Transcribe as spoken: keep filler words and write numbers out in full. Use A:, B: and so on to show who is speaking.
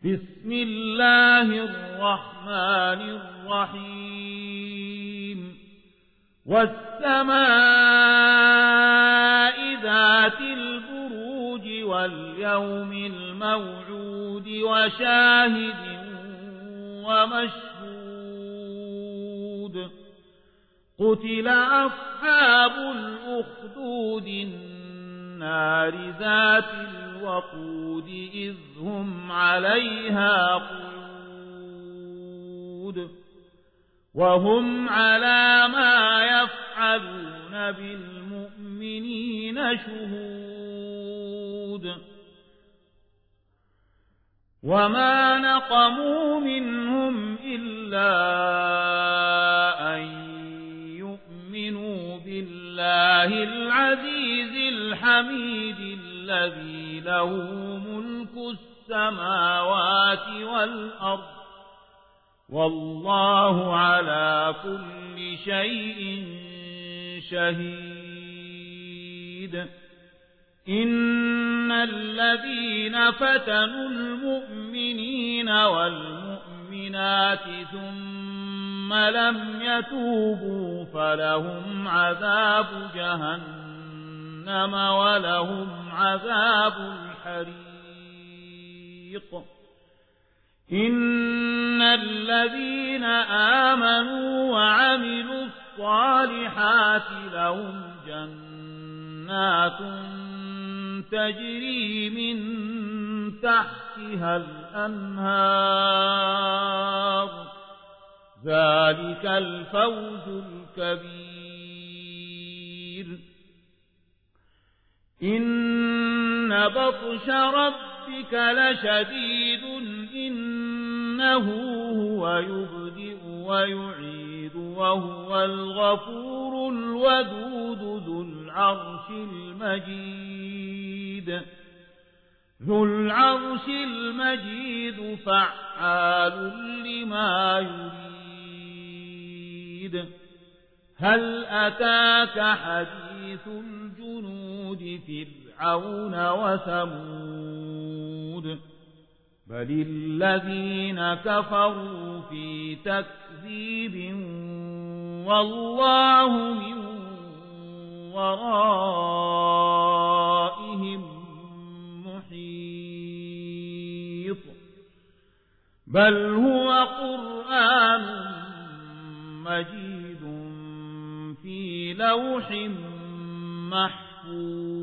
A: بسم الله الرحمن الرحيم والسماء ذات البروج واليوم الموعود وشاهد ومشهود قتل أصحاب الأخدود النار ذات الوقود إذ هم عليها قعود وهم على ما يفعلون بالمؤمنين شهود وما نقموا منهم إلا أن يؤمنوا بالله العزيز الحميد الذي له ملك السماوات والأرض والله على كل شيء شهيد إن الذين فتنوا المؤمنين والمؤمنات ثم لم يتوبوا فلهم عذاب جهنم ولهم عذاب الحريق إن الذين آمنوا وعملوا الصالحات لهم جنات تجري من تحتها الأنهار ذلك الفوز الكبير إن بطش ربك لشديد إنه هو يبدئ ويعيد وهو الغفور الودود ذو العرش المجيد ذو العرش المجيد فعال لما يريد هل أتاك حديث الجنود فرعون وثمود بل الذين كفروا في تكذيب والله من ورائهم محيط بل هو قرآن مجيد في لوح محفوظ